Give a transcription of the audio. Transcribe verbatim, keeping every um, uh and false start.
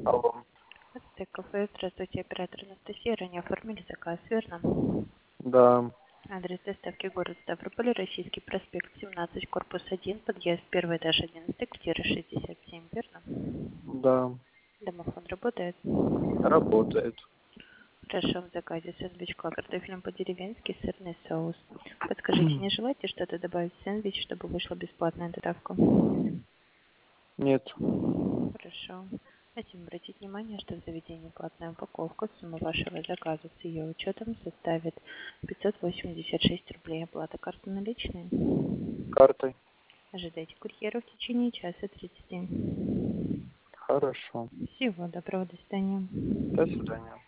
Алло. Это кафе. Здравствуйте, оператор Анастасия. Ранее оформили заказ, верно? Да, Адрес доставки город Ставрополь, Российский проспект семнадцать, корпус один, подъезд первый этаж одиннадцать, квартира шестьдесят семь, верно? да, Домофон работает? работает. Хорошо, в заказе сэндвичка картофелем по-деревенски, сырный соус. Подскажите, не желаете что-то добавить в сэндвич, чтобы вышла бесплатная доставка? Нет, Хорошо. Хотим обратить внимание, что в заведении платная упаковка. Сумма вашего заказа с ее учетом составит пятьсот восемьдесят шесть рублей. Оплата карты наличные. картой. Ожидайте курьера в течение часа тридцати. Хорошо. Всего доброго, до свидания. До свидания.